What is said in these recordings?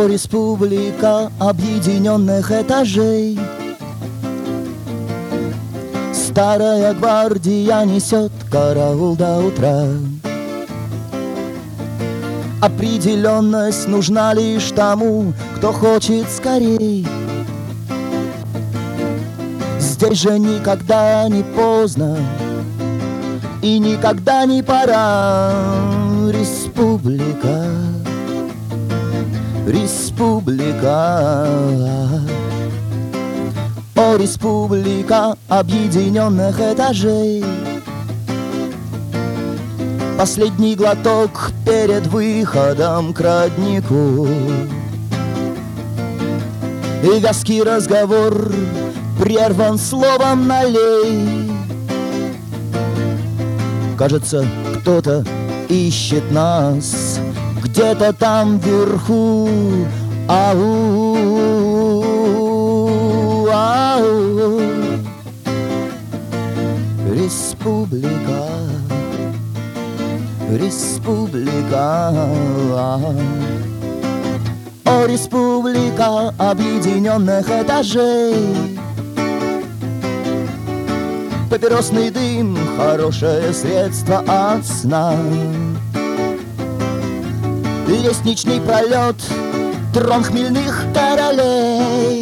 республика объединенных этажей. Старая гвардия несет караул до утра. Определенность нужна лишь тому, кто хочет скорей. Здесь же никогда не поздно и никогда не пора. Республика, республика, о, республика объединенных этажей. Последний глоток перед выходом к роднику, и вязкий разговор прерван словом «налей». Кажется, кто-то ищет нас где-то там вверху. Ау, ау. Республика, республика, о, республика объединенных этажей. Папиросный дым — хорошее средство от сна. Лестничный пролет — трон хмельных королей.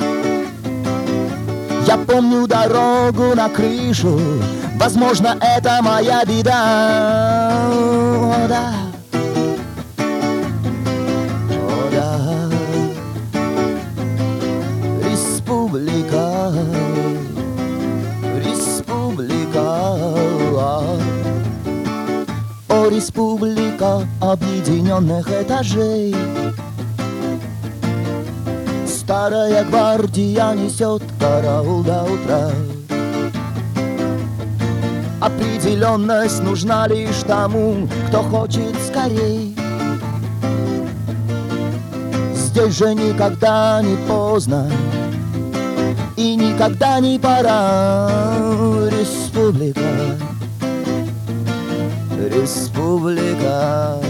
Я помню дорогу на крышу, возможно, это моя беда. О, да. О, да. Республика, республика, о, республика объединенных этажей. Старая гвардия несет караул до утра. Определенность нужна лишь тому, кто хочет скорей. Здесь же никогда не поздно и никогда не пора. Республика, республика.